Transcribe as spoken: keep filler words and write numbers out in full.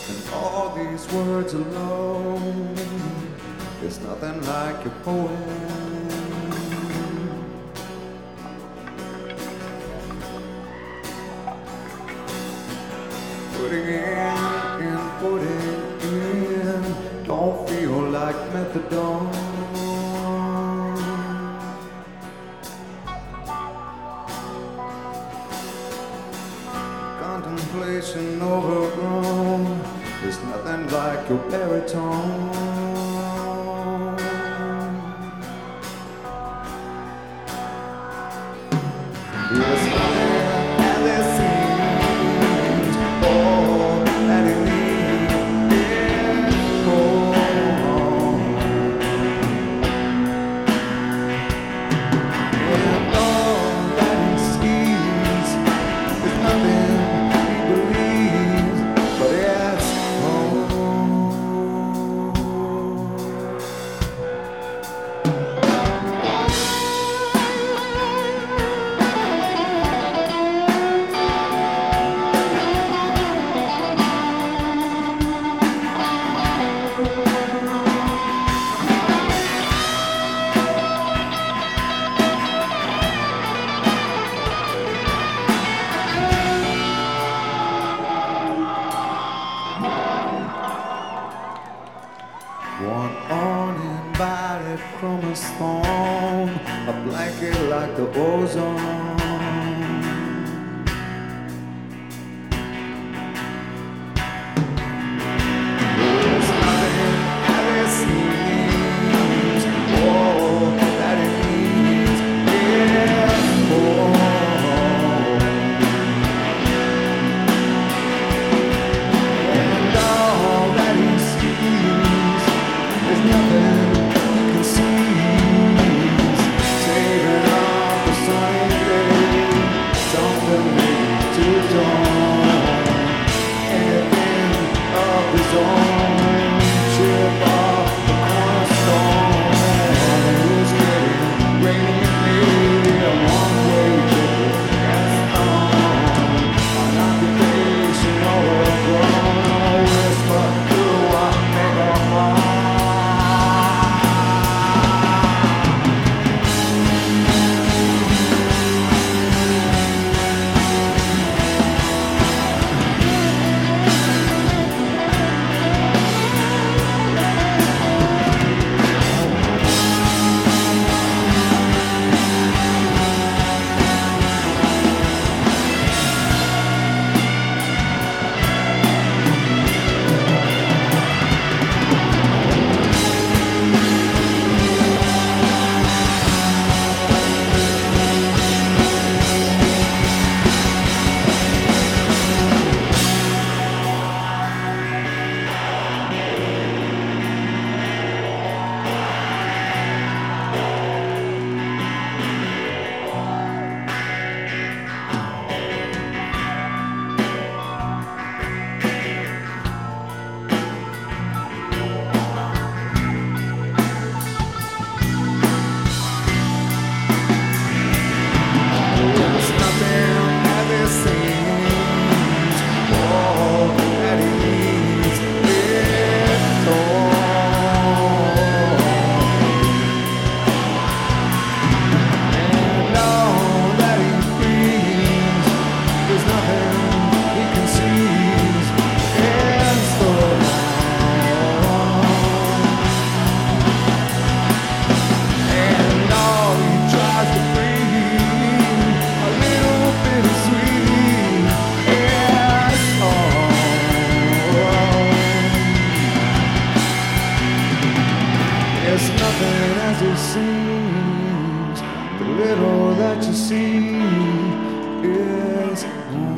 And all these words alone, there's nothing like your poem. Putting in and putting in, don't feel like methadone. Contemplation overgrown, there's nothing like your baritone. There's nothing as it seems, all that it needs is home. And all that he sees is nothing he believes, but it's home. One uninvited chromosome, a blanket like the ozone. There's nothing that it seems, all that it needs is home. And all that he sees, there's nothing he can see. Saving up the sunny day, something made to dawn. Anything of his own, chip off the cornerstone. It's getting rainy and me, a one-way ticket, that's on. An occupation overgrown, a whisper through a megaphone. There's nothing as it seems, all that he needs is home. And all that he feels, there's nothing he can seize is home. And all he tries to breathe, a little bit of sweet is home. It's nothing as it seems, the little that you see is home.